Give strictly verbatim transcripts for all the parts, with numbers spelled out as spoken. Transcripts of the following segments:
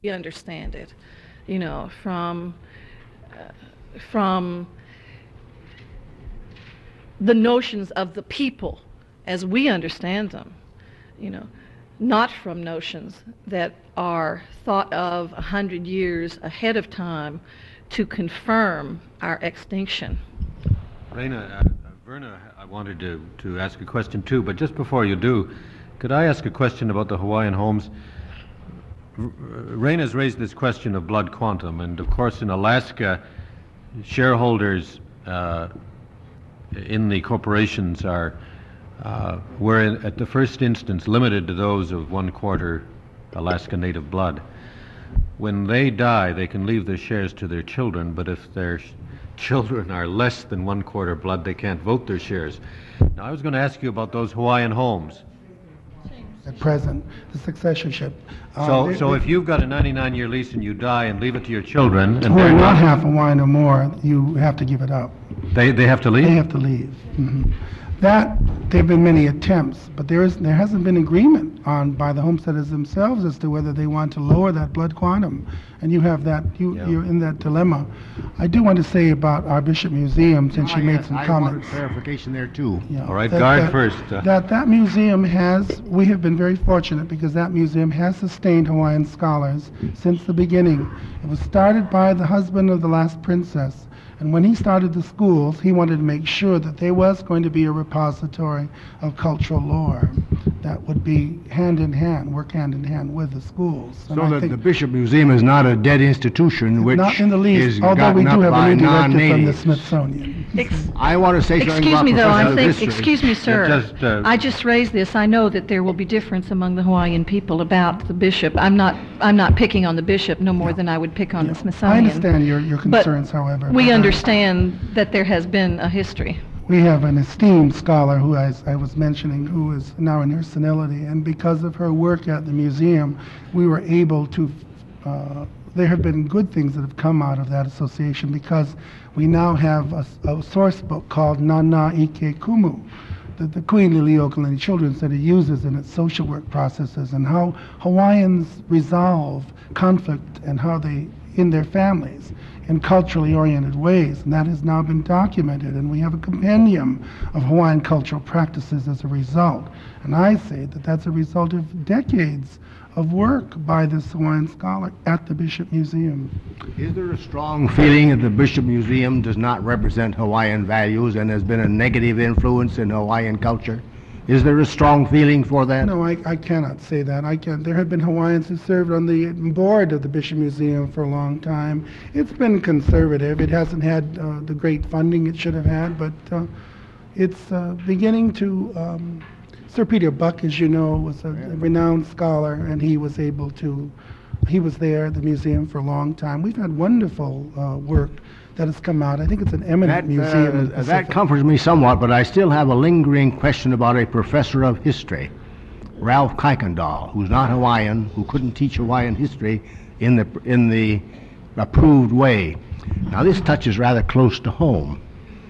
we understand it, you know, from uh, from the notions of the people as we understand them, you know, not from notions that are thought of a hundred years ahead of time to confirm our extinction. Raina, uh, Verna, I wanted to, to ask a question too, but just before you do, could I ask a question about the Hawaiian homes? Raina's raised this question of blood quantum, and of course in Alaska, shareholders uh, in the corporations are uh, were in, at the first instance limited to those of one quarter Alaska Native blood. When they die, they can leave their shares to their children, but if their sh- children are less than one quarter blood, they can't vote their shares. Now, I was going to ask you about those Hawaiian homes. At present, the successorship. Uh, So, they- so they- if you've got a ninety-nine year lease and you die and leave it to your children, and who are they're not not, half Hawaiian or more, you have to give it up. they, they have to leave? They have to leave. Mhm. That, there have been many attempts, but there is, there hasn't been agreement on, by the homesteaders themselves as to whether they want to lower that blood quantum. And you have that, you, Yeah. you're in that dilemma. I do want to say about our Bishop Museum, since you Ah, made yes, some I comments. wanted clarification there too. Yeah, All right, that- guard that- first, uh. That that museum has, we have been very fortunate because that museum has sustained Hawaiian scholars since the beginning. It was started by the husband of the last princess, and when he started the schools, he wanted to make sure that there was going to be a repository of cultural lore that would be hand in hand, work hand in hand with the schools. And So I that think the Bishop Museum is not a dead institution which not in the least, is although we gotten do up have by a new director from the non-natives. Smithsonian. Ex- I want to say something Excuse about me, though, professor I of think, history. excuse me, sir. just, uh, I just raised this. I know that there will be difference among the Hawaiian people about the bishop. I'm not, I'm not picking on the bishop no more than I would pick on the I Smithsonian. understand your, your But concerns, however. we but I- understand that there has been a history. We have an esteemed scholar who I, I was mentioning who is now in her senility, and because of her work at the museum, we were able to, uh, there have been good things that have come out of that association because we now have a, a source book called Nana Ike Kumu that the Queen Liliuokalani Children's Center uses in its social work processes and how Hawaiians resolve conflict and how they, in their families, in culturally oriented ways, and that has now been documented, and we have a compendium of Hawaiian cultural practices as a result. And I say that that's a result of decades of work by this Hawaiian scholar at the Bishop Museum. Is there a strong feeling that the Bishop Museum does not represent Hawaiian values and has been a negative influence in Hawaiian culture? Is there a strong feeling for that? No, I, I cannot say that. I can. There have been Hawaiians who served on the board of the Bishop Museum for a long time. It's been conservative. It hasn't had uh, the great funding it should have had, but uh, it's uh, beginning to. Um, Sir Peter Buck, as you know, was a, a renowned scholar, and he was able to. He was there at the museum for a long time. We've had wonderful uh, work that has come out. I think it's an eminent That, museum. in uh, that Pacific. comforts me somewhat, but I still have a lingering question about a professor of history, Ralph Kuykendall, who's not Hawaiian, who couldn't teach Hawaiian history in the in the approved way. Now this touches rather close to home.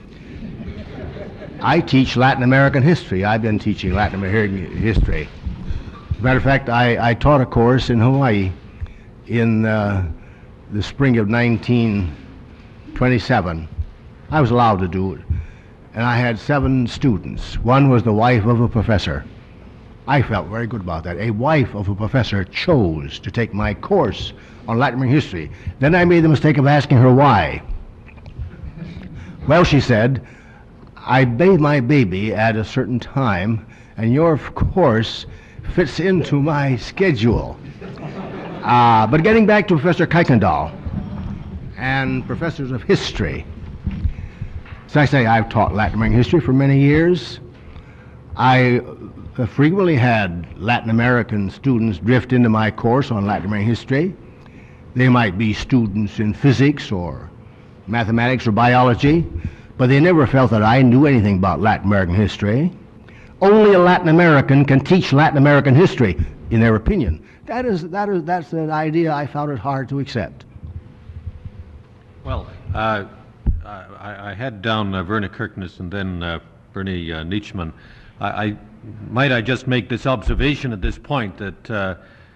I teach Latin American history. I've been teaching Latin American history. As a matter of fact, I, I taught a course in Hawaii in uh, the spring of nineteen twenty-seven. I was allowed to do it. And I had seven students. One was the wife of a professor. I felt very good about that. A wife of a professor chose to take my course on Latin American history. Then I made the mistake of asking her why. Well, she said, I bathe my baby at a certain time, and your course fits into my schedule. Uh, but getting back to Professor Kuykendall and professors of history. As I say, I've taught Latin American history for many years. I uh, frequently had Latin American students drift into my course on Latin American history. They might be students in physics or mathematics or biology, but they never felt that I knew anything about Latin American history. Only a Latin American can teach Latin American history, in their opinion. That is, that is, that's an idea I found it hard to accept. Well, uh, I, I had down uh, Verna Kirkness and then uh, Bernie uh, Nietzschman. I, I might I just make this observation at this point that uh,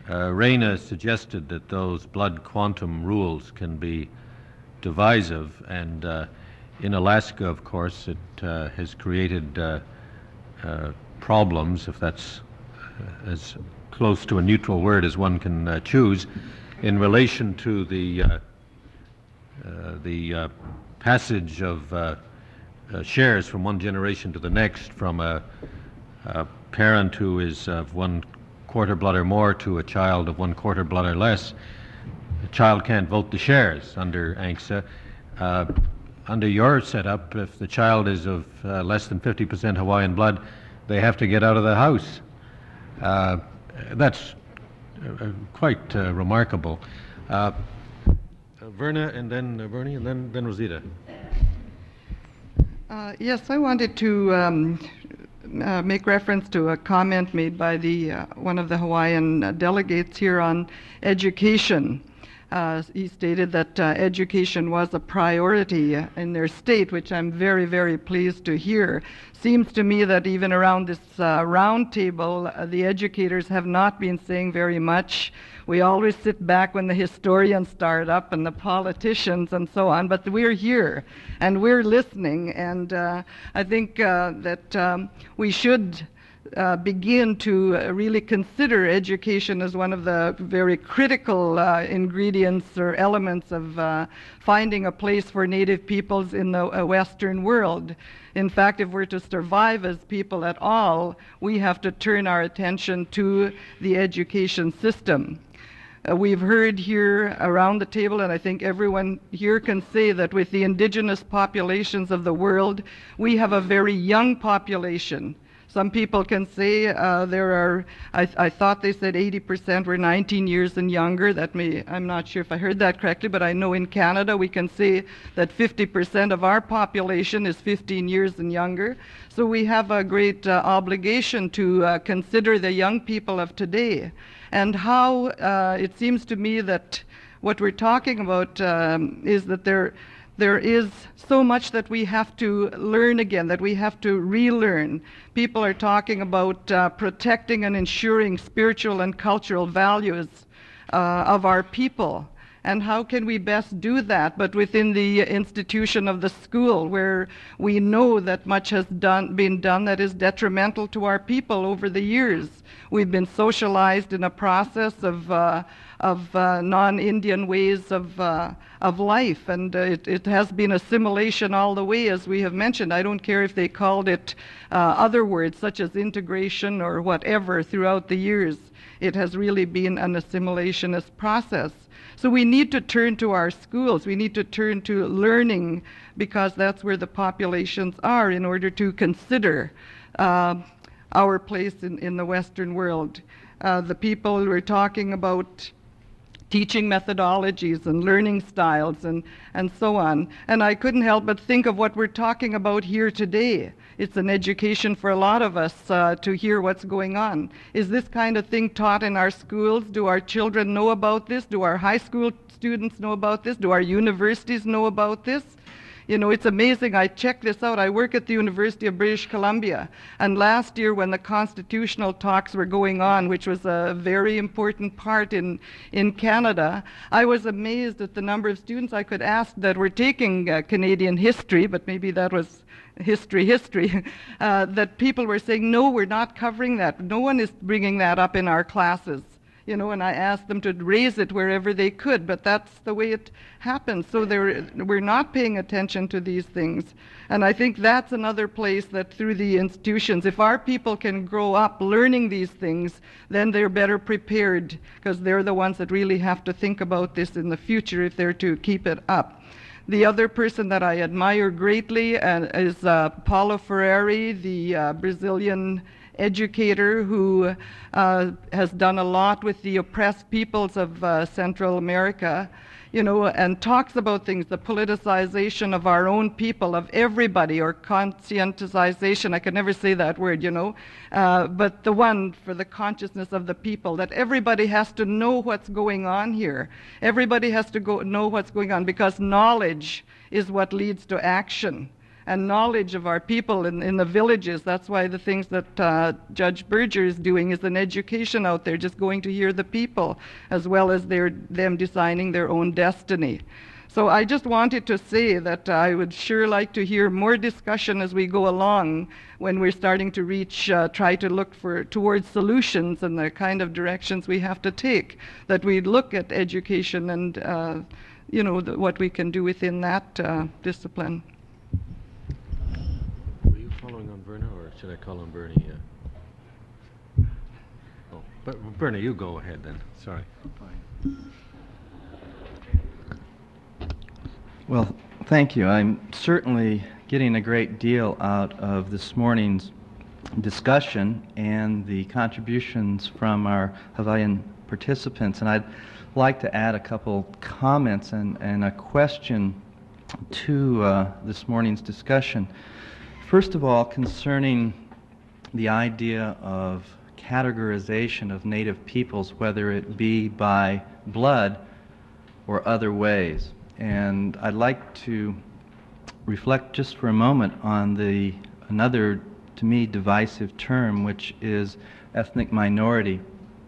Uh, Reina suggested that those blood quantum rules can be divisive, and uh, in Alaska, of course, it uh, has created uh, uh, problems, if that's uh, as close to a neutral word as one can uh, choose, in relation to the uh, uh, the uh, passage of uh, uh, shares from one generation to the next, from a, a parent who is of one quarter blood or more to a child of one quarter blood or less. The child can't vote the shares under A N C S A. Uh, under your setup, if the child is of uh, less than fifty percent Hawaiian blood, they have to get out of the house. Uh, that's uh, quite uh, remarkable. Uh, Verna, and then uh, Bernie, and then, then Rosita. Uh, yes, I wanted to um, uh, make reference to a comment made by the uh, one of the Hawaiian uh, delegates here on education. Uh, he stated that uh, education was a priority in their state, which I'm very, very pleased to hear. Seems to me that even around this uh, round table, uh, the educators have not been saying very much. We always sit back when the historians start up and the politicians and so on, but we're here and we're listening, and uh, I think uh, that um, we should Uh, begin to uh, really consider education as one of the very critical uh, ingredients or elements of uh, finding a place for Native peoples in the uh, Western world. In fact, if we're to survive as people at all, we have to turn our attention to the education system. Uh, we've heard here around the table, and I think everyone here can say that with the indigenous populations of the world, we have a very young population. Some people can say uh, there are, I, th I thought they said eighty percent were nineteen years and younger. That may, I'm not sure if I heard that correctly, but I know in Canada we can say that fifty percent of our population is fifteen years and younger. So we have a great uh, obligation to uh, consider the young people of today, and how uh, it seems to me that what we're talking about um, is that there There is so much that we have to learn again, that we have to relearn. People are talking about uh, protecting and ensuring spiritual and cultural values uh, of our people. And how can we best do that but within the institution of the school, where we know that much has done, been done that is detrimental to our people over the years. We've been socialized in a process of uh, of uh, non-Indian ways of uh, of life, and uh, it, it has been assimilation all the way, as we have mentioned. I don't care if they called it uh, other words such as integration or whatever throughout the years. It has really been an assimilationist process. So we need to turn to our schools. We need to turn to learning, because that's where the populations are, in order to consider uh, our place in, in the Western world. Uh, the people we're talking about teaching methodologies and learning styles and, and so on. And I couldn't help but think of what we're talking about here today. It's an education for a lot of us uh, to hear what's going on. Is this kind of thing taught in our schools? Do our children know about this? Do our high school students know about this? Do our universities know about this? You know, it's amazing. I checked this out. I work at the University of British Columbia, and last year when the constitutional talks were going on, which was a very important part in, in Canada, I was amazed at the number of students I could ask that were taking uh, Canadian history, but maybe that was history, history, uh, that people were saying, no, we're not covering that. No one is bringing that up in our classes. You know, and I asked them to raise it wherever they could, but that's the way it happens. So they're, we're not paying attention to these things. And I think that's another place that through the institutions, if our people can grow up learning these things, then they're better prepared, because they're the ones that really have to think about this in the future if they're to keep it up. The other person that I admire greatly uh, is uh, Paulo Freire, the uh, Brazilian educator who uh, has done a lot with the oppressed peoples of uh, Central America, you know, and talks about things, the politicization of our own people, of everybody, or conscientization, I could never say that word, you know, uh, but the one for the consciousness of the people, that everybody has to know what's going on here. Everybody has to go know what's going on, because knowledge is what leads to action. and knowledge of our people in, in the villages. That's why the things that uh, Judge Berger is doing is an education out there, just going to hear the people, as well as their, them designing their own destiny. So I just wanted to say that I would sure like to hear more discussion as we go along when we're starting to reach, uh, try to look for towards solutions and the kind of directions we have to take, that we look at education and uh, you know, the, what we can do within that uh, discipline. Were you following on Verna, or should I call on Bernie? Yeah. Oh, but Bernie, you go ahead then. Sorry. Well, thank you. I'm certainly getting a great deal out of this morning's discussion and the contributions from our Hawaiian participants. And I'd like to add a couple comments and, and a question to uh, this morning's discussion. First of all, concerning the idea of categorization of Native peoples, whether it be by blood or other ways. And I'd like to reflect just for a moment on the another, to me, divisive term, which is ethnic minority.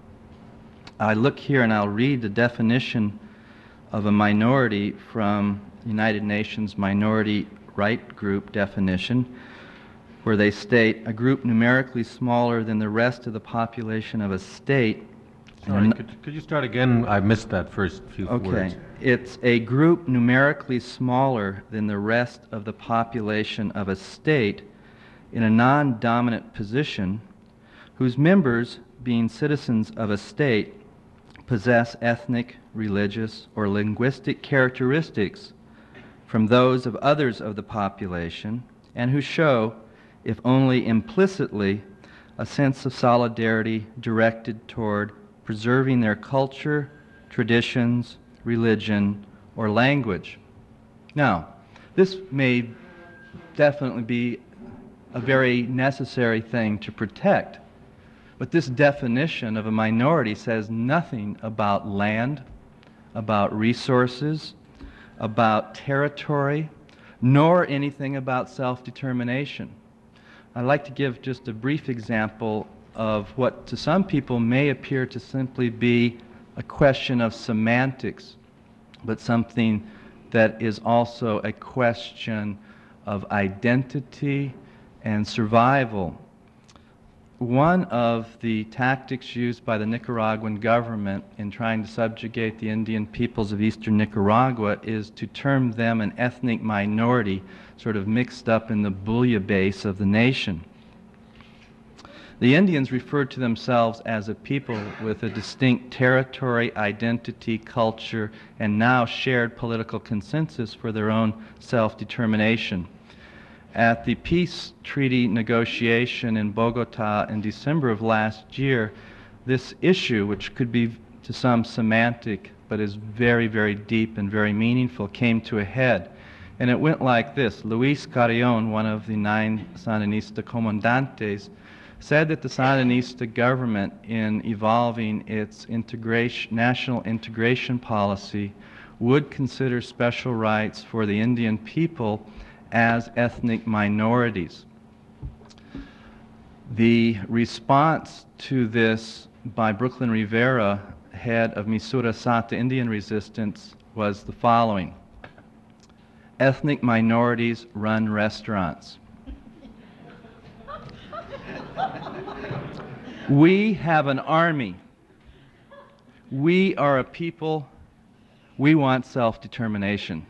I look here and I'll read the definition of a minority from United Nations Minority Right Group definition, where they state a group numerically smaller than the rest of the population of a state. Sorry, could, could you start again? I missed that first few Okay. words. It's a group numerically smaller than the rest of the population of a state in a non-dominant position, whose members, being citizens of a state, possess ethnic, religious, or linguistic characteristics from those of others of the population, and who show, if only implicitly, a sense of solidarity directed toward preserving their culture, traditions, religion, or language. Now, this may definitely be a very necessary thing to protect, but this definition of a minority says nothing about land, about resources, about territory, nor anything about self-determination. I'd like to give just a brief example of what to some people may appear to simply be a question of semantics, but something that is also a question of identity and survival. One of the tactics used by the Nicaraguan government in trying to subjugate the Indian peoples of eastern Nicaragua is to term them an ethnic minority, sort of mixed up in the bouillabaisse of the nation. The Indians referred to themselves as a people with a distinct territory, identity, culture, and now shared political consensus for their own self-determination. At the peace treaty negotiation in Bogota in December of last year, this issue, which could be to some semantic but is very, very deep and very meaningful, came to a head. And it went like this. Luis Carrion, one of the nine Sandinista comandantes, said that the Sandinista government, in evolving its integration, national integration policy, would consider special rights for the Indian people as ethnic minorities. The response to this by Brooklyn Rivera, head of Misura Sata Indian Resistance, was the following: ethnic minorities run restaurants. We have an army. We are a people. We want self-determination.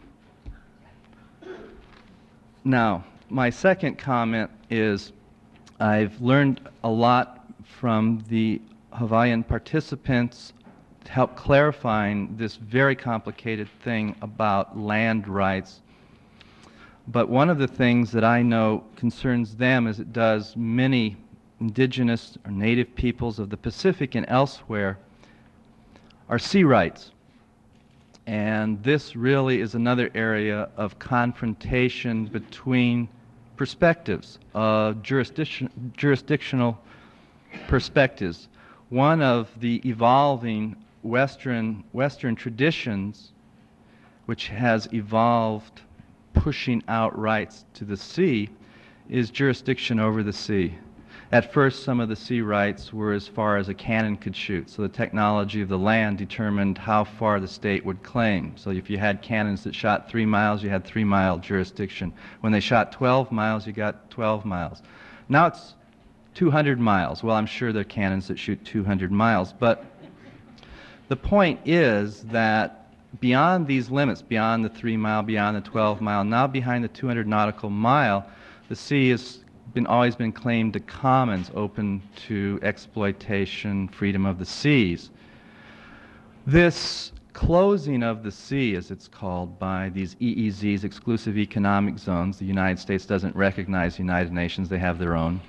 Now, my second comment is I've learned a lot from the Hawaiian participants to help clarifying this very complicated thing about land rights. But one of the things that I know concerns them, as it does many indigenous or native peoples of the Pacific and elsewhere, are sea rights. And this really is another area of confrontation between perspectives, uh, jurisdiction, jurisdictional perspectives. One of the evolving Western, Western traditions, which has evolved pushing out rights to the sea is jurisdiction over the sea. At first, some of the sea rights were as far as a cannon could shoot, so the technology of the land determined how far the state would claim. So if you had cannons that shot three miles, you had three-mile jurisdiction. When they shot twelve miles, you got twelve miles. Now it's two hundred miles. Well, I'm sure there are cannons that shoot two hundred miles, but the point is that beyond these limits, beyond the three-mile, beyond the twelve-mile, now behind the two hundred nautical mile, the sea has been always been claimed to commons open to exploitation, freedom of the seas. This closing of the sea, as it's called, by these E E Zs, exclusive economic zones, the United States doesn't recognize the United Nations, they have their own,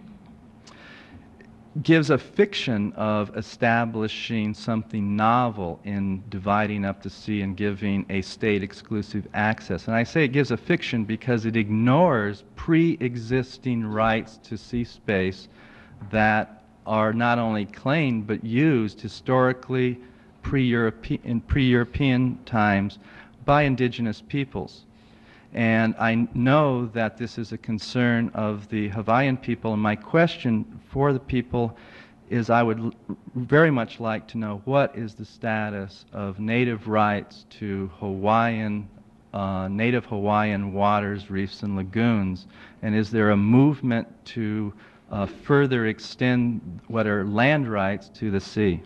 gives a fiction of establishing something novel in dividing up the sea and giving a state exclusive access. And I say it gives a fiction because it ignores pre-existing rights to sea space that are not only claimed but used historically pre-European, in pre-European times by indigenous peoples. And I know that this is a concern of the Hawaiian people, and my question for the people is I would l- very much like to know what is the status of native rights to Hawaiian, uh, native Hawaiian waters, reefs, and lagoons, and is there a movement to uh, further extend what are land rights to the sea?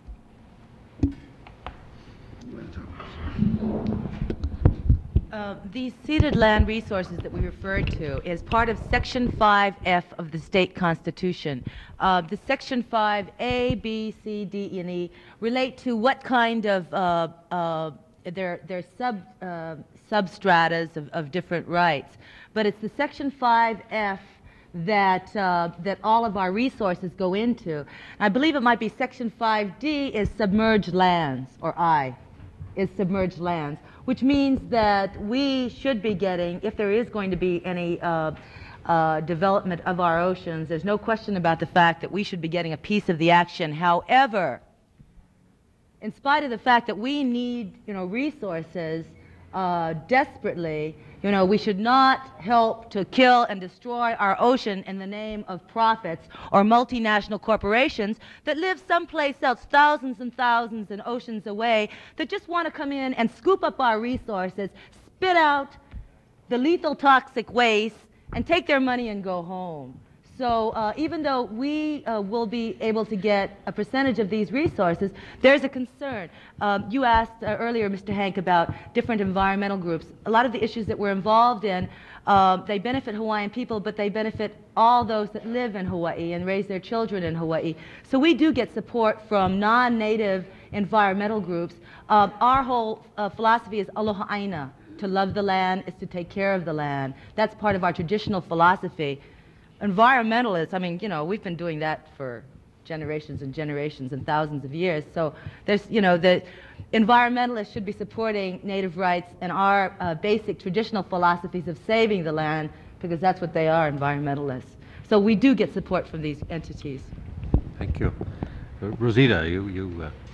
Uh, these ceded land resources that we referred to is part of Section five F of the state constitution. Uh, the Section five A, B, C, D, and E relate to what kind of uh, uh, their their sub uh, substratas of, of different rights. But it's the Section five F that uh, that all of our resources go into. I believe it might be Section five D is submerged lands, or I is submerged lands, which means that we should be getting, if there is going to be any uh, uh, development of our oceans, there's no question about the fact that we should be getting a piece of the action. However, in spite of the fact that we need, you know, resources uh, desperately, you know, we should not help to kill and destroy our ocean in the name of profits or multinational corporations that live someplace else, thousands and thousands and oceans away, that just want to come in and scoop up our resources, spit out the lethal toxic waste, and take their money and go home. So uh, even though we uh, will be able to get a percentage of these resources, there's a concern. Um, you asked uh, earlier, Mister Hank, about different environmental groups. A lot of the issues that we're involved in, uh, they benefit Hawaiian people, but they benefit all those that live in Hawaii and raise their children in Hawaii. So we do get support from non-native environmental groups. Uh, our whole uh, philosophy is aloha aina. To love the land is to take care of the land. That's part of our traditional philosophy. Environmentalists, I mean, you know, we've been doing that for generations and generations and thousands of years. So there's, you know, the environmentalists should be supporting native rights and our uh, basic traditional philosophies of saving the land, because that's what they are, environmentalists. So we do get support from these entities. Thank you. Uh, Rosita, you, you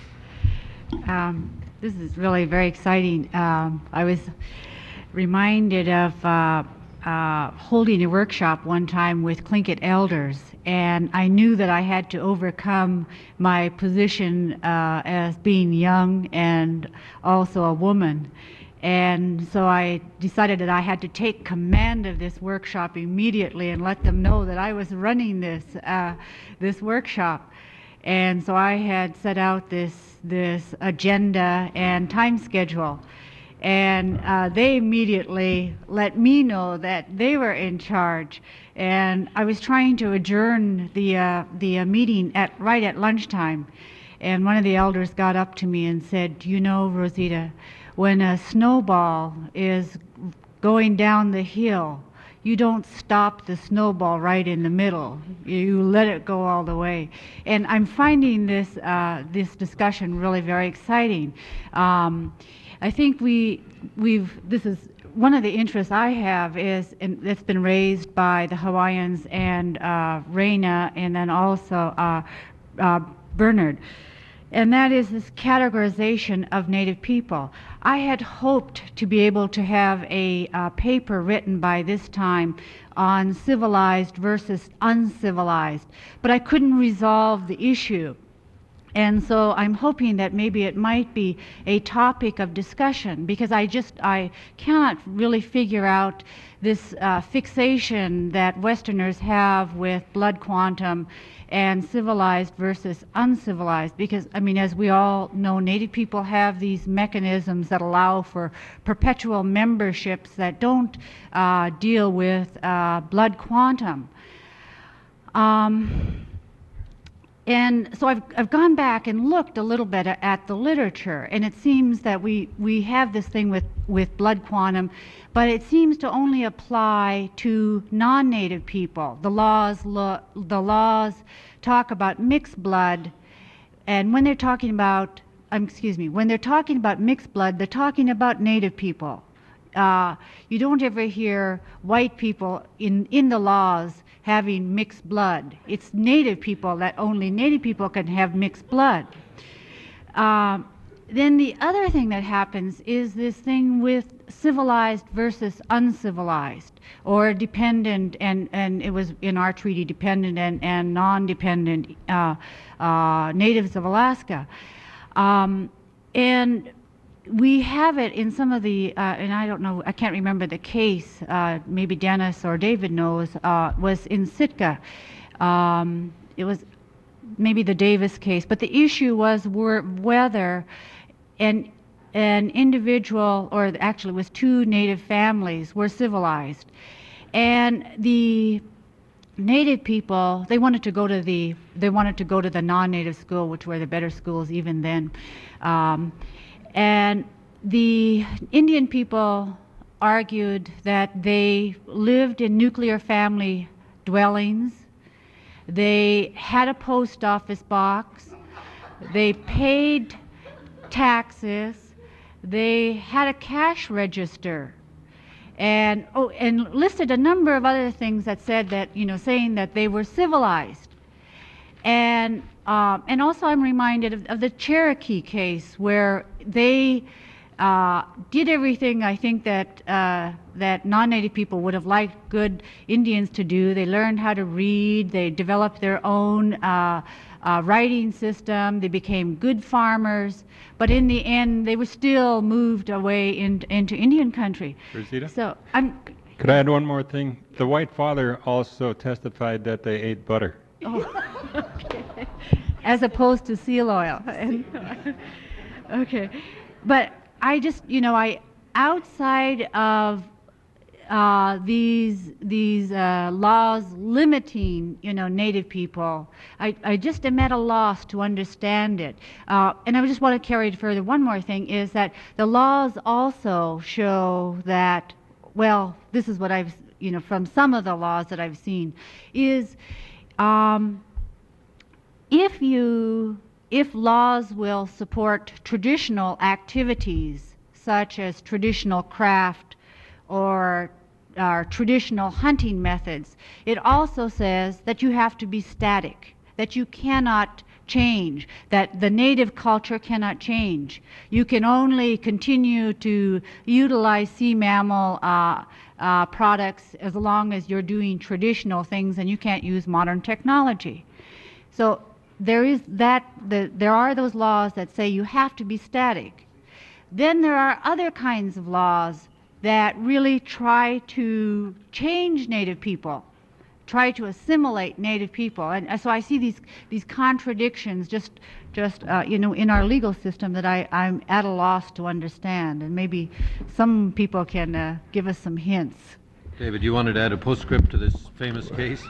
uh, Um, this is really very exciting. Um, I was reminded of uh, uh, holding a workshop one time with Tlingit elders, and I knew that I had to overcome my position uh, as being young and also a woman. And so I decided that I had to take command of this workshop immediately and let them know that I was running this uh, this workshop. And so I had set out this this agenda and time schedule, and uh, they immediately let me know that they were in charge. And I was trying to adjourn the uh, the uh, meeting at right at lunchtime, and one of the elders got up to me and said, "You know, Rosita, when a snowball is going down the hill, you don't stop the snowball right in the middle. You let it go all the way." And I'm finding this uh, this discussion really very exciting. Um, I think we we've this is one of the interests I have is and that's been raised by the Hawaiians and uh, Reina, and then also uh, uh, Bernard, and that is this categorization of Native people. I had hoped to be able to have a uh, paper written by this time on civilized versus uncivilized, but I couldn't resolve the issue. And so I'm hoping that maybe it might be a topic of discussion, because I just, I cannot really figure out this uh, fixation that Westerners have with blood quantum and civilized versus uncivilized. Because, I mean, as we all know, Native people have these mechanisms that allow for perpetual memberships that don't uh, deal with uh, blood quantum. Um, And so I've, I've gone back and looked a little bit at the literature, and it seems that we, we have this thing with, with blood quantum, but it seems to only apply to non-Native people. The laws, lo, the laws talk about mixed blood, and when they're talking about, um, excuse me, when they're talking about mixed blood, they're talking about Native people. Uh, you don't ever hear white people in, in the laws having mixed blood. It's Native people that only Native people can have mixed blood. Um, then the other thing that happens is this thing with civilized versus uncivilized, or dependent, and, and it was in our treaty, dependent and, and non-dependent uh, uh, natives of Alaska. Um, and we have it in some of the, uh, and I don't know, I can't remember the case, uh, maybe Dennis or David knows, uh, was in Sitka. Um, it was maybe the Davis case, but the issue was were whether an, an individual, or actually it was two Native families, were civilized. And the Native people, they wanted to go to the, they wanted to go to the non-Native school, which were the better schools even then. Um, And the Indian people argued that they lived in nuclear family dwellings, they had a post office box, they paid taxes, they had a cash register, and oh, and listed a number of other things that said that, you know, saying that they were civilized. And Um, and also I'm reminded of, of the Cherokee case, where they uh, did everything I think that, uh, that non-Native people would have liked good Indians to do. They learned how to read, they developed their own uh, uh, writing system, they became good farmers, but in the end they were still moved away in, into Indian country. Rosita? So I'm... Could I add one more thing? The white father also testified that they ate butter. Oh, okay. As opposed to seal oil. Okay. But I just, you know, I, outside of uh, these, these uh, laws limiting, you know, Native people, I, I just am at a loss to understand it. Uh, and I just want to carry it further. One more thing is that the laws also show that, well, this is what I've, you know, from some of the laws that I've seen, is Um, if you, if laws will support traditional activities such as traditional craft or uh, traditional hunting methods, it also says that you have to be static, that you cannot change, that the Native culture cannot change. You can only continue to utilize sea mammal uh, Uh, products as long as you're doing traditional things, and you can't use modern technology. So there is that, the, there are those laws that say you have to be static. Then there are other kinds of laws that really try to change Native people, try to assimilate Native people. And, and so I see these, these contradictions just, just uh, you know, in our legal system that I, I'm at a loss to understand. And maybe some people can uh, give us some hints. David, you wanted to add a postscript to this famous case?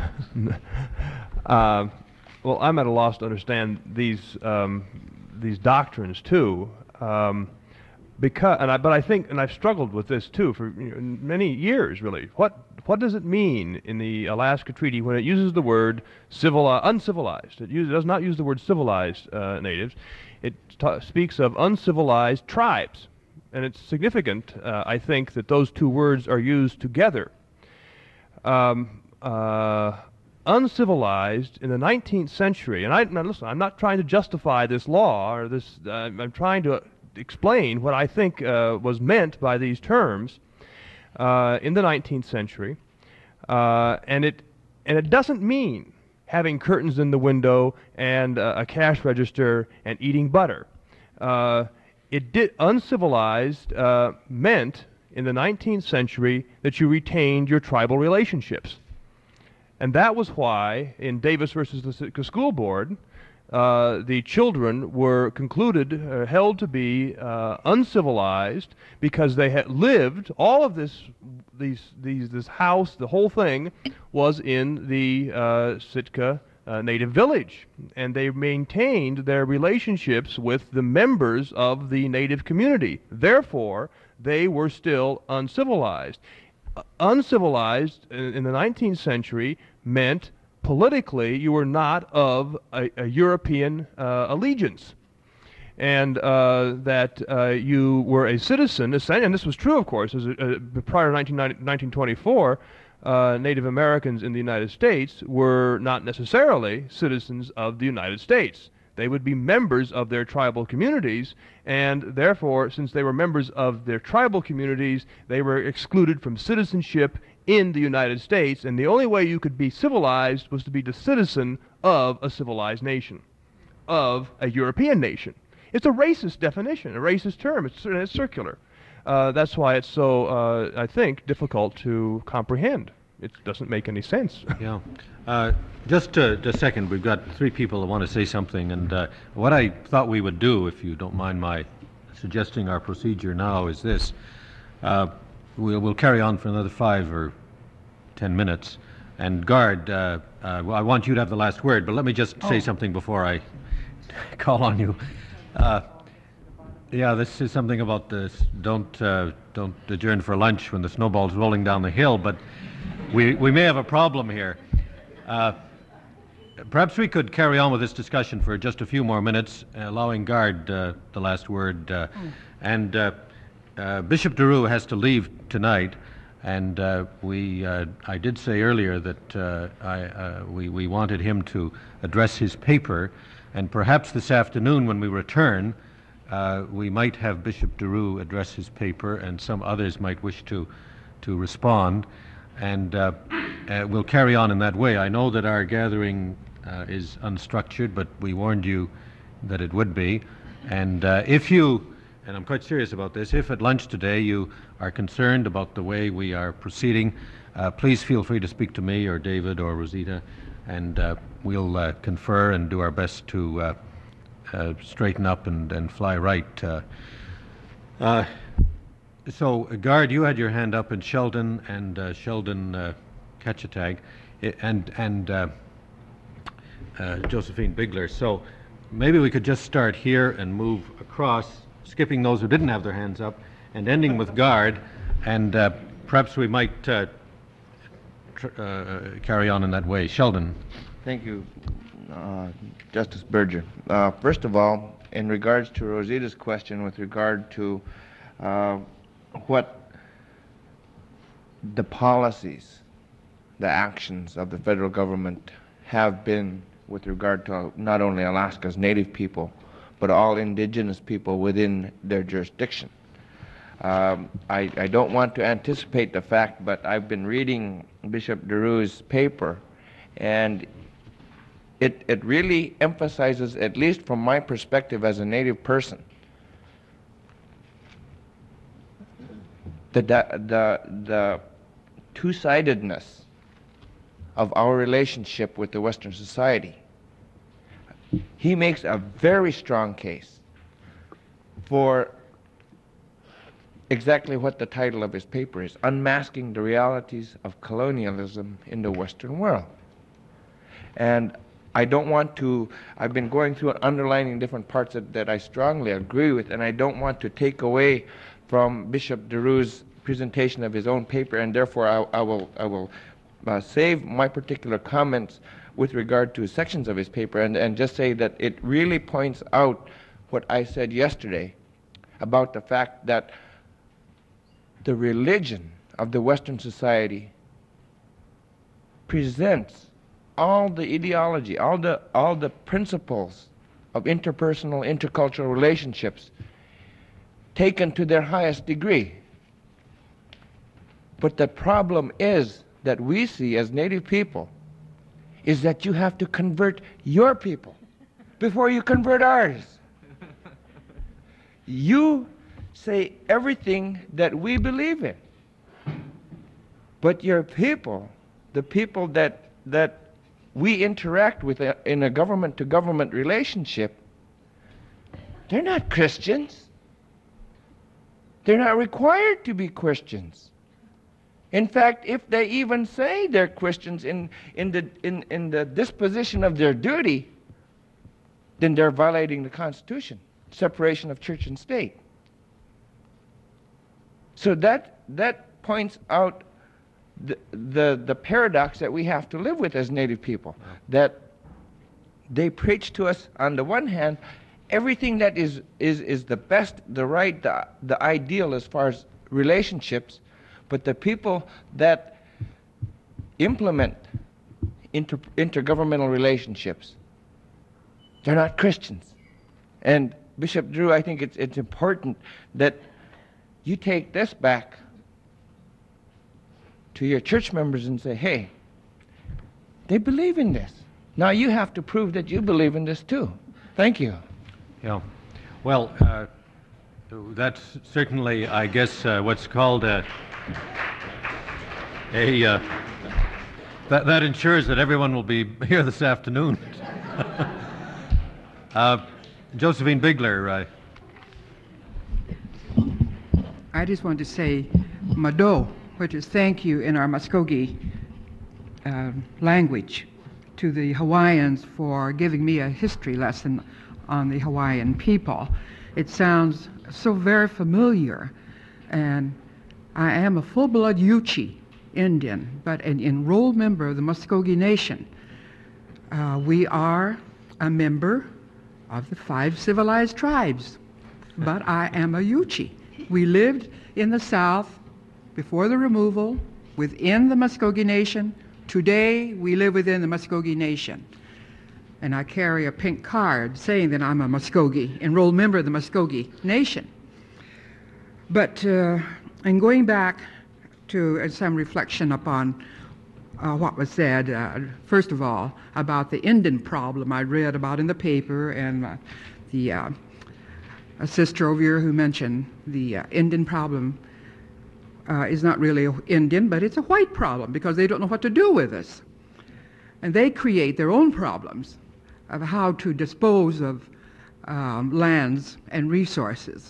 uh, well, I'm at a loss to understand these, um, these doctrines too. Um, Because, and I, but I think, and I've struggled with this too for you know, many years, really. What what does it mean in the Alaska Treaty when it uses the word civil, uncivilized? It uses, does not use the word civilized uh, natives. It ta speaks of uncivilized tribes, and it's significant, uh, I think, that those two words are used together. Um, uh, uncivilized in the nineteenth century. And I, now listen, I'm not trying to justify this law or this, uh, I'm trying to explain what I think uh, was meant by these terms uh, in the nineteenth century. Uh, and it and it doesn't mean having curtains in the window and uh, a cash register and eating butter. Uh, it did uncivilized uh, meant in the nineteenth century that you retained your tribal relationships. And that was why in Davis versus the Sitka School Board, uh, the children were concluded, uh, held to be uh, uncivilized because they had lived, all of this, these, these, this house, the whole thing was in the uh, Sitka uh, native village. And they maintained their relationships with the members of the native community. Therefore, they were still uncivilized. Uh, uncivilized in, in the nineteenth century meant politically you were not of a, a European uh, allegiance, and uh, that uh, you were a citizen, and this was true, of course, as a, a, prior to nineteen twenty-four, uh, Native Americans in the United States were not necessarily citizens of the United States. They would be members of their tribal communities, and therefore, since they were members of their tribal communities, they were excluded from citizenship in the United States, and the only way you could be civilized was to be the citizen of a civilized nation, of a European nation. It's a racist definition, a racist term. It's, it's circular. Uh, that's why it's so, uh, I think, difficult to comprehend. It doesn't make any sense. Yeah. Uh, just a, a second, we've got three people that want to say something, and uh, what I thought we would do, if you don't mind my suggesting our procedure now, is this. Uh, we'll, we'll carry on for another five or ten minutes, and Guard, uh, uh, well, I want you to have the last word, but let me just say Oh. something before I call on you. Uh, yeah, this is something about this, don't, uh, don't adjourn for lunch when the snowball's rolling down the hill, but we, we may have a problem here. Uh, perhaps we could carry on with this discussion for just a few more minutes, uh, allowing Guard uh, the last word. Uh, Mm. And uh, uh, Bishop DeRue has to leave tonight, and uh, we, uh, I did say earlier that uh, I, uh, we, we wanted him to address his paper, and perhaps this afternoon when we return, uh, we might have Bishop DeRue address his paper, and some others might wish to, to respond. And uh, uh, we'll carry on in that way. I know that our gathering uh, is unstructured, but we warned you that it would be. And uh, if you, and I'm quite serious about this, if at lunch today you are concerned about the way we are proceeding, uh, please feel free to speak to me or David or Rosita, and uh, we'll uh, confer and do our best to uh, uh, straighten up and, and fly right. Uh, uh, So, uh, Guard, you had your hand up, and Sheldon and uh, Sheldon uh, Kachitag, i- and and uh, uh, Josephine Bigler. So, maybe we could just start here and move across, skipping those who didn't have their hands up, and ending with Guard, and uh, perhaps we might uh, tr- uh, carry on in that way. Sheldon. Thank you, uh, Justice Berger. Uh, first of all, in regards to Rosita's question with regard to uh, what the policies, the actions of the federal government have been with regard to not only Alaska's native people, but all indigenous people within their jurisdiction. Um, I, I don't want to anticipate the fact, but I've been reading Bishop DeRue's paper, and it, it really emphasizes, at least from my perspective as a native person, the, the, the two-sidedness of our relationship with the Western society. He makes a very strong case for exactly what the title of his paper is, Unmasking the Realities of Colonialism in the Western World. And I don't want to, I've been going through and underlining different parts that, that I strongly agree with, and I don't want to take away from Bishop DeRue's presentation of his own paper, and therefore I, I will, I will uh, save my particular comments with regard to sections of his paper, and, and just say that it really points out what I said yesterday about the fact that the religion of the Western society presents all the ideology, all the, all the principles of interpersonal, intercultural relationships taken to their highest degree. But the problem is that we see as Native people is that you have to convert your people before you convert ours. You say everything that we believe in, but your people, the people that that we interact with a, in a government-to-government relationship, they're not Christians. They're not required to be Christians. In fact, if they even say they're Christians in, in, the, in, in the disposition of their duty, then they're violating the Constitution, separation of church and state. So that, that points out the, the, the paradox that we have to live with as Native people, that they preach to us, on the one hand, everything that is, is, is the best, the right, the, the ideal as far as relationships, but the people that implement inter, intergovernmental relationships, they're not Christians. And Bishop Drew, I think it's, it's important that you take this back to your church members and say, hey, they believe in this. Now you have to prove that you believe in this too. Thank you. Yeah. Well, uh, that's certainly, I guess, uh, what's called a, a uh, that, that ensures that everyone will be here this afternoon. uh, Josephine Bigler. Uh, I just wanted to say Mado, which is thank you in our Muskogee uh, language, to the Hawaiians for giving me a history lesson on the Hawaiian people. It sounds so very familiar, and I am a full-blood Yuchi Indian, but an enrolled member of the Muskogee Nation. Uh, we are a member of the five civilized tribes, but I am a Yuchi. We lived in the South before the removal, within the Muskogee Nation. Today, we live within the Muskogee Nation. And I carry a pink card saying that I'm a Muskogee, enrolled member of the Muskogee Nation. But uh, in going back to uh, some reflection upon uh, what was said, uh, first of all, about the Indian problem I read about in the paper, and uh, the uh, a sister over here who mentioned the uh, Indian problem uh, is not really Indian, but it's a white problem because they don't know what to do with us. And they create their own problems of how to dispose of um, lands and resources.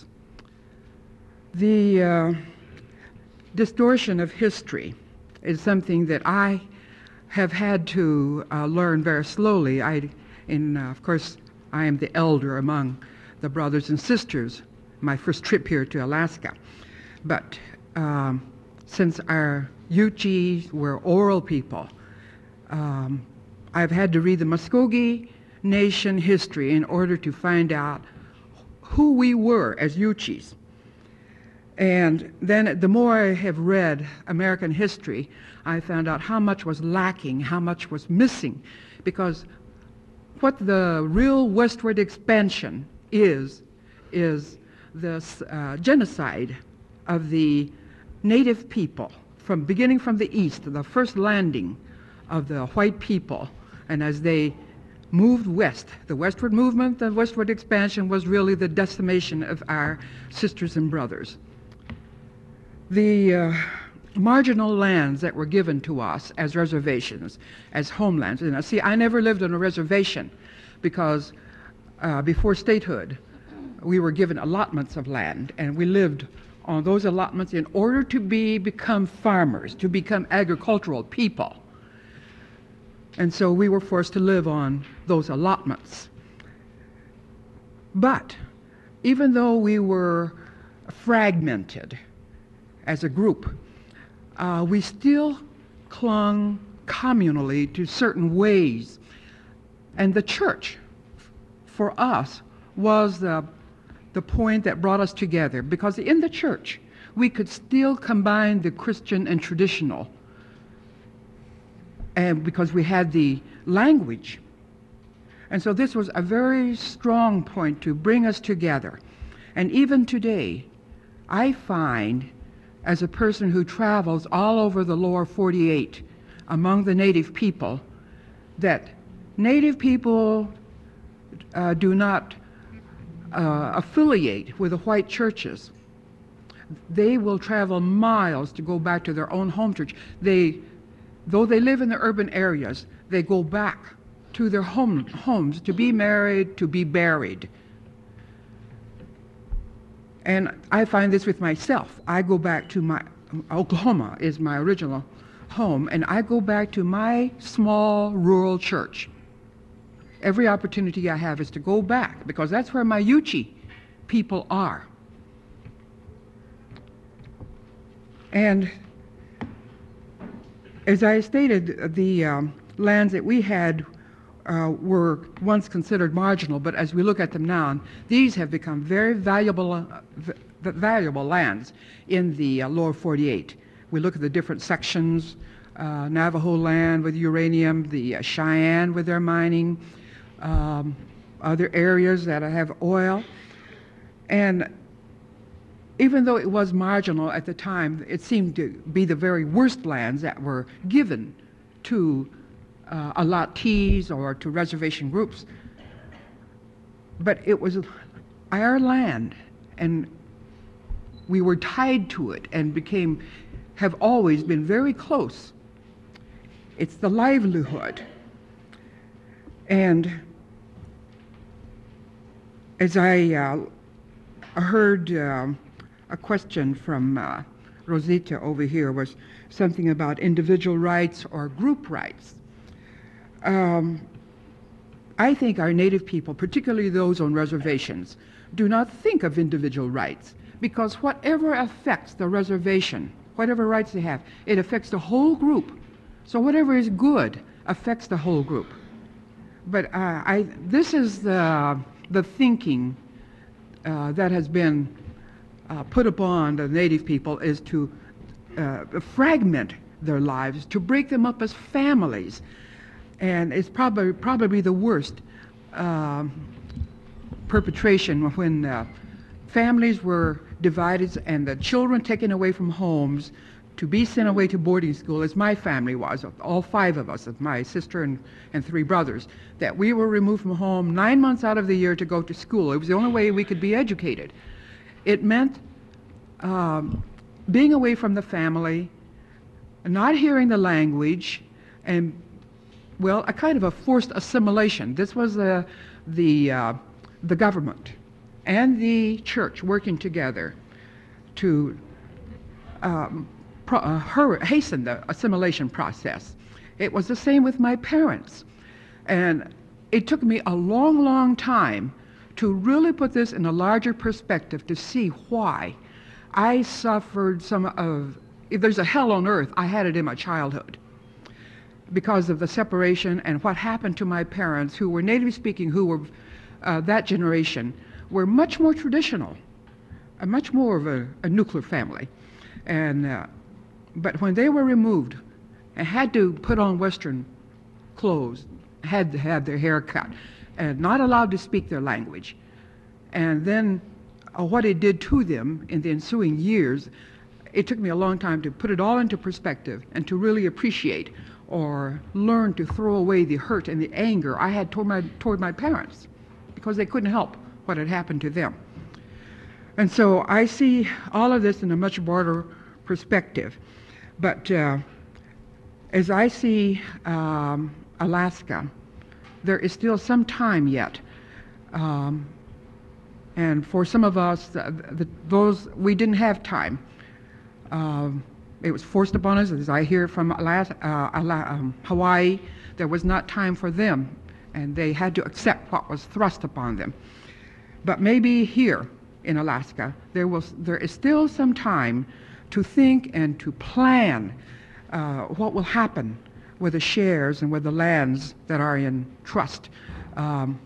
The uh, distortion of history is something that I have had to uh, learn very slowly. I, in, uh, of course, I am the elder among the brothers and sisters, my first trip here to Alaska. But um, since our Yuchi were oral people, um, I've had to read the Muskogee Nation history in order to find out who we were as Yuchis. And then the more I have read American history, I found out how much was lacking, how much was missing, because what the real westward expansion is, is the uh, genocide of the native people, from beginning from the east, the first landing of the white people, and as they moved west, the westward movement, the westward expansion was really the decimation of our sisters and brothers. The uh, marginal lands that were given to us as reservations, as homelands, and see, I never lived on a reservation because uh, before statehood, we were given allotments of land, and we lived on those allotments in order to be become farmers, to become agricultural people. And so we were forced to live on those allotments. But even though we were fragmented as a group, uh, we still clung communally to certain ways. And the church, for us, was the, the point that brought us together, because in the church, we could still combine the Christian and traditional and because we had the language. And so this was a very strong point to bring us together. And even today, I find, as a person who travels all over the lower forty-eight among the Native people, that Native people uh, do not uh, affiliate with the white churches. They will travel miles to go back to their own home church. They, though they live in the urban areas, they go back to their home, homes to be married, to be buried. And I find this with myself. I go back to my, Oklahoma is my original home, and I go back to my small rural church. Every opportunity I have is to go back, because that's where my Yuchi people are. And as I stated, the um, lands that we had uh, were once considered marginal, but as we look at them now, these have become very valuable, uh, v- valuable lands in the uh, lower forty-eight. We look at the different sections, uh, Navajo land with uranium, the uh, Cheyenne with their mining, um, other areas that have oil. And even though it was marginal at the time, it seemed to be the very worst lands that were given to uh, allottees or to reservation groups. But it was our land, and we were tied to it and became, have always been very close. It's the livelihood. And as I uh, heard um, a question from uh, Rosita over here, was something about individual rights or group rights. Um, I think our Native people, particularly those on reservations, do not think of individual rights, because whatever affects the reservation, whatever rights they have, it affects the whole group. So whatever is good affects the whole group. But uh, I, this is the, the thinking uh, that has been uh, put upon the Native people, is to uh, fragment their lives, to break them up as families. And it's probably, probably the worst uh, perpetration when uh, families were divided and the children taken away from homes to be sent away to boarding school, as my family was, all five of us, my sister and, and three brothers, that we were removed from home nine months out of the year to go to school. It was the only way we could be educated. It meant um, being away from the family, not hearing the language, and, well, a kind of a forced assimilation. This was the, the, uh, the government and the church working together to um, Pro, uh, hurry, hasten the assimilation process. It was the same with my parents. And it took me a long, long time to really put this in a larger perspective, to see why I suffered some of, if there's a hell on earth, I had it in my childhood because of the separation and what happened to my parents, who were native speaking, who were uh, that generation, were much more traditional, uh, much more of a, a nuclear family. And uh, But when they were removed and had to put on Western clothes, had to have their hair cut, and not allowed to speak their language, and then uh, what it did to them in the ensuing years, it took me a long time to put it all into perspective and to really appreciate or learn to throw away the hurt and the anger I had toward my, toward my parents, because they couldn't help what had happened to them. And so I see all of this in a much broader perspective. But uh, as I see um, Alaska, there is still some time yet. Um, and for some of us, uh, the, those, we didn't have time. Um, it was forced upon us, as I hear from Alaska, uh, um, Hawaii. There was not time for them, and they had to accept what was thrust upon them. But maybe here in Alaska, there, was, there is still some time to think and to plan uh, what will happen with the shares and with the lands that are in trust. Um,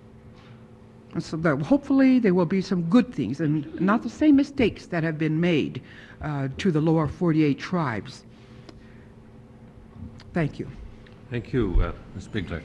and so that hopefully there will be some good things and not the same mistakes that have been made uh, to the lower forty-eight tribes. Thank you. Thank you, uh, Miz Bigler.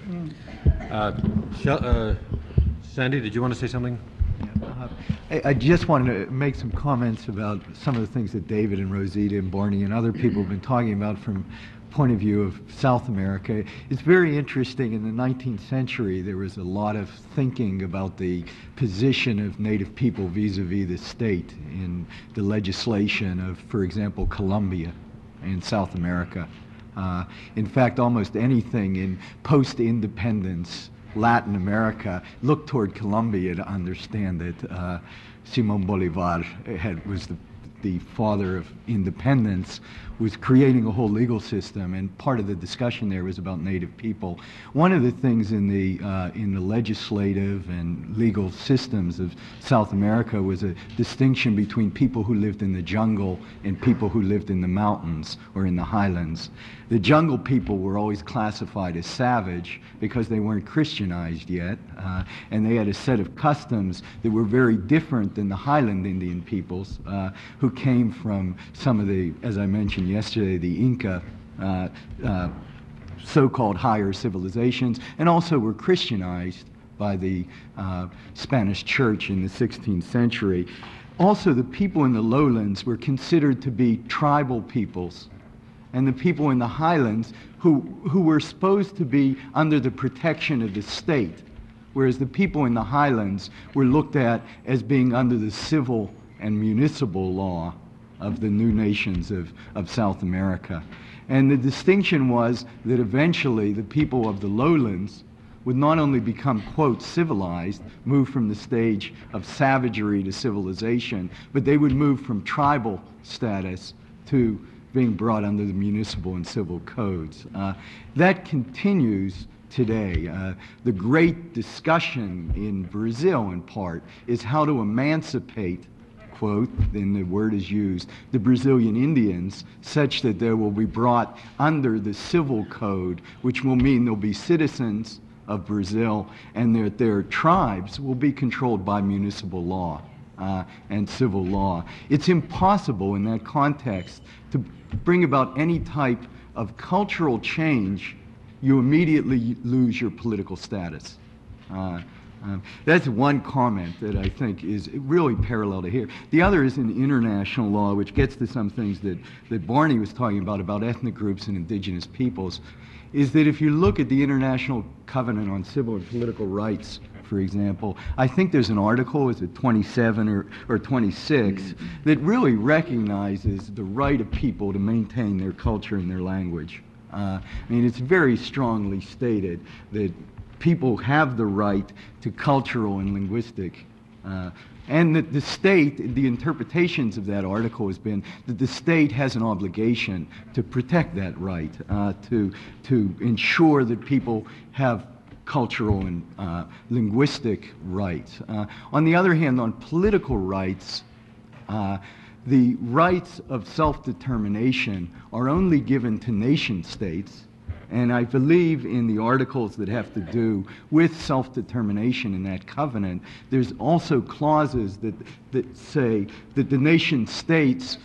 Uh, shall, uh, Sandy, did you want to say something? Uh, I, I just wanted to make some comments about some of the things that David and Rosita and Barney and other people have been talking about from point of view of South America. It's very interesting. In the nineteenth century, there was a lot of thinking about the position of Native people vis-a-vis the state in the legislation of, for example, Colombia in South America. Uh, in fact, almost anything in post-independence Latin America looked toward Colombia to understand that uh, Simón Bolívar had, was the, the father of independence, was creating a whole legal system, and part of the discussion there was about Native people. One of the things in the uh, in the legislative and legal systems of South America was a distinction between people who lived in the jungle and people who lived in the mountains or in the highlands. The jungle people were always classified as savage because they weren't Christianized yet, uh, and they had a set of customs that were very different than the highland Indian peoples uh, who came from some of the, as I mentioned yesterday, the Inca uh, uh, so-called higher civilizations, and also were Christianized by the uh, Spanish church in the sixteenth century. Also, the people in the lowlands were considered to be tribal peoples, and the people in the highlands who, who were supposed to be under the protection of the state, whereas the people in the highlands were looked at as being under the civil and municipal law of the new nations of, of South America. And the distinction was that eventually the people of the lowlands would not only become, quote, civilized, move from the stage of savagery to civilization, but they would move from tribal status to being brought under the municipal and civil codes. Uh, that continues today. Uh, the great discussion in Brazil, in part, is how to emancipate, quote, then the word is used, the Brazilian Indians, such that they will be brought under the civil code, which will mean they'll be citizens of Brazil, and that their tribes will be controlled by municipal law uh, and civil law. It's impossible in that context to bring about any type of cultural change. You immediately lose your political status. Uh, Um, that's one comment that I think is really parallel to here. The other is in international law, which gets to some things that, that Barney was talking about, about ethnic groups and indigenous peoples, is that if you look at the International Covenant on Civil and Political Rights, for example, I think there's an article, is it twenty-seven or, or twenty-six, mm-hmm. that really recognizes the right of people to maintain their culture and their language. Uh, I mean, it's very strongly stated that people have the right to cultural and linguistic, uh, and that the state, the interpretations of that article has been that the state has an obligation to protect that right, uh, to, to ensure that people have cultural and uh, linguistic rights. Uh, on the other hand, on political rights, uh, the rights of self-determination are only given to nation states. And I believe in the articles that have to do with self-determination in that covenant, there's also clauses that, that say that the nation states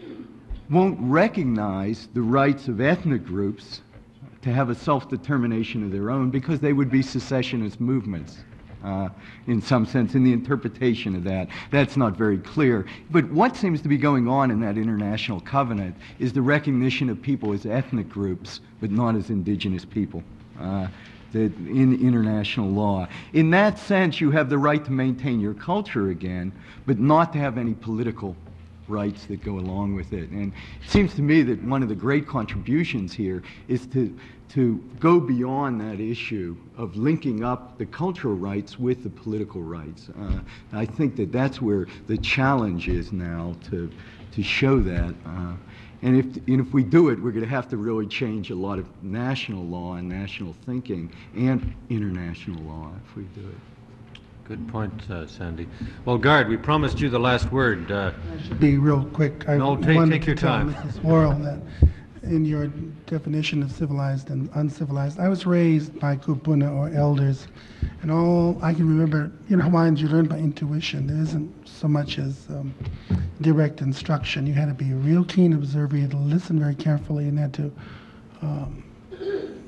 won't recognize the rights of ethnic groups to have a self-determination of their own because they would be secessionist movements. Uh, in some sense, in the interpretation of that. That's not very clear. But what seems to be going on in that international covenant is the recognition of people as ethnic groups, but not as indigenous people, uh, that in international law. In that sense, you have the right to maintain your culture again, but not to have any political rights that go along with it. And it seems to me that one of the great contributions here is to to go beyond that issue of linking up the cultural rights with the political rights. Uh, I think that that's where the challenge is now, to to show that. Uh, and if and if we do it, we're going to have to really change a lot of national law and national thinking and international law if we do it. Good point, uh, Sandy. Well, Guard, we promised you the last word. Uh, I should be real quick. I no, take, wanted take your to tell time. Missus Worrell that in your definition of civilized and uncivilized, I was raised by kupuna or elders, and all I can remember, you know, Hawaiians, you learn by intuition. There isn't so much as um, direct instruction. You had to be a real keen observer. You had to listen very carefully, and had to um,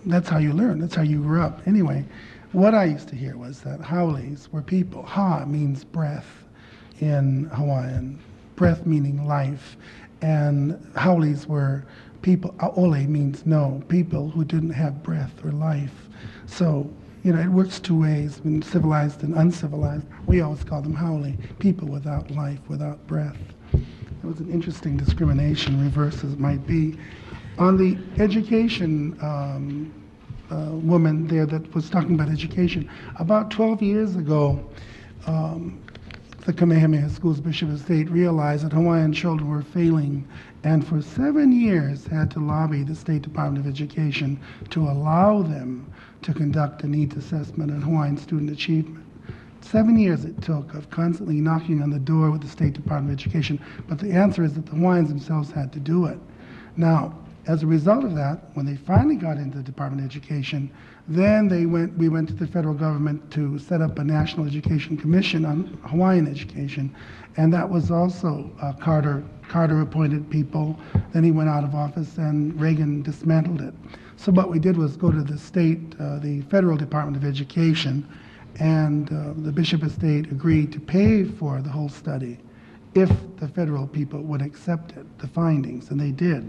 that's how you learn. That's how you grew up. Anyway, what I used to hear was that Haoles were people. Ha means breath in Hawaiian, breath meaning life, and Haoles were people. Aole means no, people who didn't have breath or life. So, you know, it works two ways, when civilized and uncivilized. We always call them Haole, people without life, without breath. It was an interesting discrimination, reverse as it might be. On the education um, uh, woman there that was talking about education, about twelve years ago, um, the Kamehameha Schools Bishop of State realized that Hawaiian children were failing, and for seven years had to lobby the State Department of Education to allow them to conduct a needs assessment on Hawaiian student achievement. Seven years it took of constantly knocking on the door with the State Department of Education, but the answer is that the Hawaiians themselves had to do it. Now, as a result of that, when they finally got into the Department of Education, then they went, we went to the federal government to set up a National Education Commission on Hawaiian education, and that was also uh, Carter, Carter appointed people. Then he went out of office and Reagan dismantled it. So what we did was go to the state, uh, the Federal Department of Education, and uh, the Bishop of State agreed to pay for the whole study if the federal people would accept it, the findings, and they did.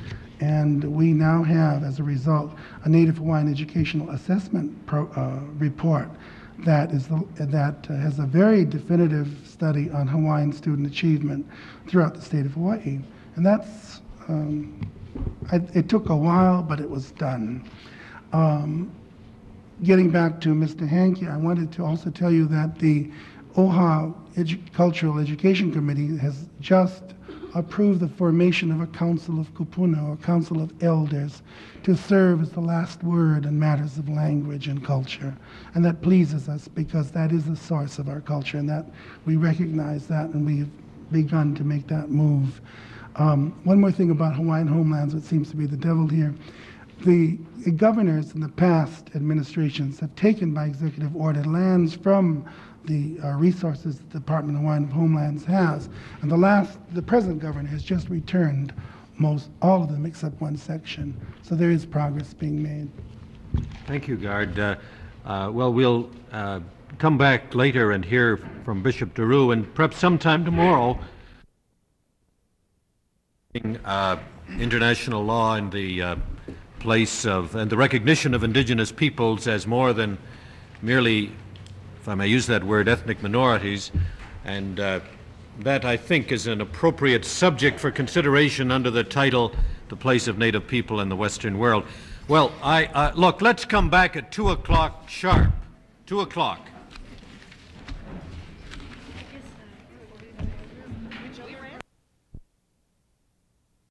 And we now have, as a result, a Native Hawaiian Educational Assessment pro, uh, report that is the, that uh, has a very definitive study on Hawaiian student achievement throughout the state of Hawaii. And that's, um, I, it took a while, but it was done. Um, getting back to Mister Hankey, I wanted to also tell you that the O H A Edu- Cultural Education Committee has just approved the formation of a Council of Kupuna, or Council of Elders, to serve as the last word in matters of language and culture. And that pleases us because that is the source of our culture, and that we recognize that, and we've begun to make that move. Um, one more thing about Hawaiian homelands, what seems to be the devil here. The governors in the past administrations have taken by executive order lands from the uh, resources the Department of Hawaiian Homelands has. And the last, the present governor has just returned most, all of them except one section. So there is progress being made. Thank you, Gard. Uh, uh, well, we'll uh, come back later and hear from Bishop Daru, and perhaps sometime tomorrow, uh, international law and the uh, place of, and the recognition of indigenous peoples as more than merely, if I may use that word, ethnic minorities, and uh, that, I think, is an appropriate subject for consideration under the title, The Place of Native People in the Western World. Well, I, uh, look, let's come back at two o'clock sharp, two o'clock.